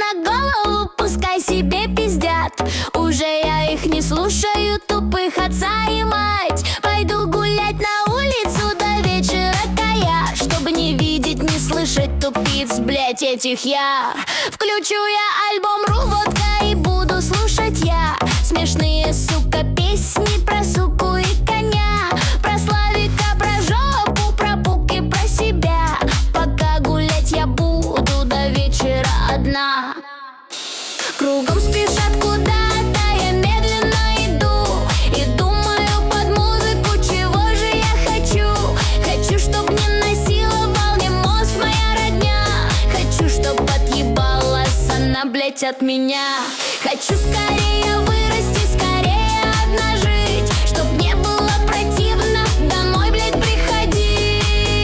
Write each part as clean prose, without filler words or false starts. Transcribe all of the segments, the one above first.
на голову, пускай себе пиздят. Уже я их не слушаю, тупых отца и мать. Пойду гулять на улицу до вечера кая, чтобы не видеть, не слышать тупиц, блять, этих я. Включу я альбом «Ру водка» и буду слушать я смешные, сука, песни про суку и коня, про Славика, про жопу, про пук и про себя. Пока гулять я буду до вечера одна. Кругом спешат куда-то, я медленно иду и думаю под музыку, чего же я хочу. Хочу, чтоб не насиловал мне мозг моя родня. Хочу, чтоб отъебалась она, блять, от меня. Хочу скорее вырасти, скорее одна жить, чтоб не было противно домой, блять, приходить.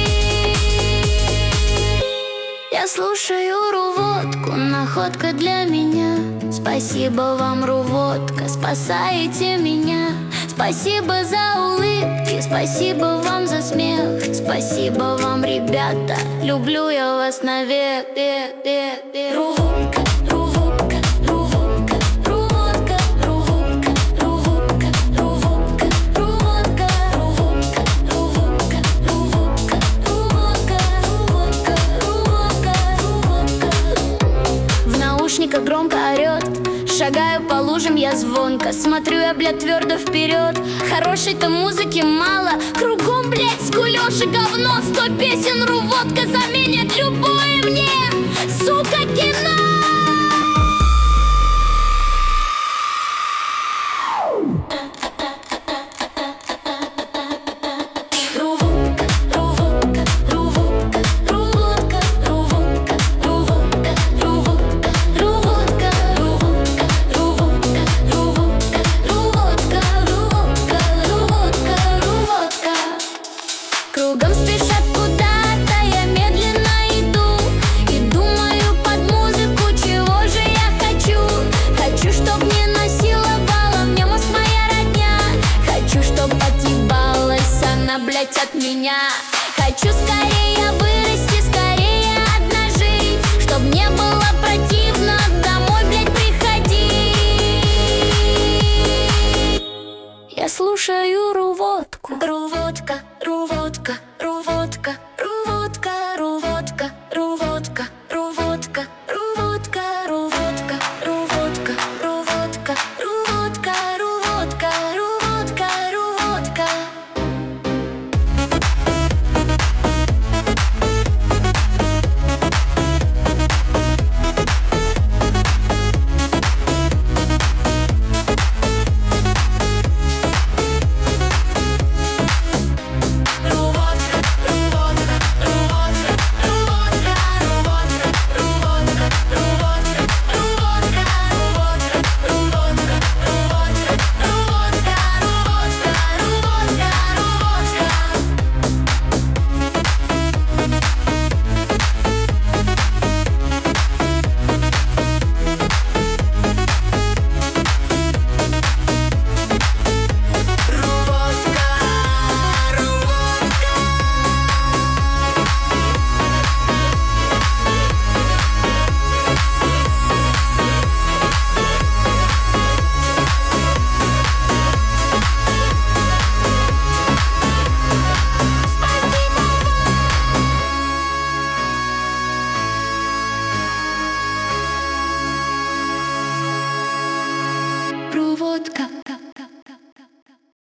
Я слушаю Ру-водку, находка для меня. Спасибо вам, Ру-водка, спасаете меня. Спасибо за улыбки, спасибо вам за смех. Спасибо вам, ребята, люблю я вас навек. Ру-водка, Ру-водка, Ру-водка, Ру-водка, Ру-водка, Ру-водка, Ру-водка, Ру-водка, Ру-водка, Ру-водка, Ру-водка, Ру-водка, Ру-водка, Ру-водка. В наушниках громко орет, шагаю по лужам я звонко. Смотрю я, блядь, твердо вперед. Хорошей-то музыки мало, кругом, блядь, скулёж и говно. 100 песен Ру-водка заменит любое мне, сука, кино. Ру-водка, Ру-водка, Ру-водка, Ру-водка, Ру-водка, Ру-водка, Ру-водка, Ру-водка, Ру-водка, Ру-водка, Ру-водка, Ру-водка, Ру-водка, Ру-водка. Кругом спешат куда-то, я медленно иду и думаю под музыку, чего же я хочу. Хочу, чтоб не насиловала мне мозг моя родня. Хочу, чтоб отъебалась она, блять, от меня. Хочу скорее вырасти, скорее одна жить, чтоб не было противно домой, блять, приходить. Я слушаю Ру-водку. Ру-водка.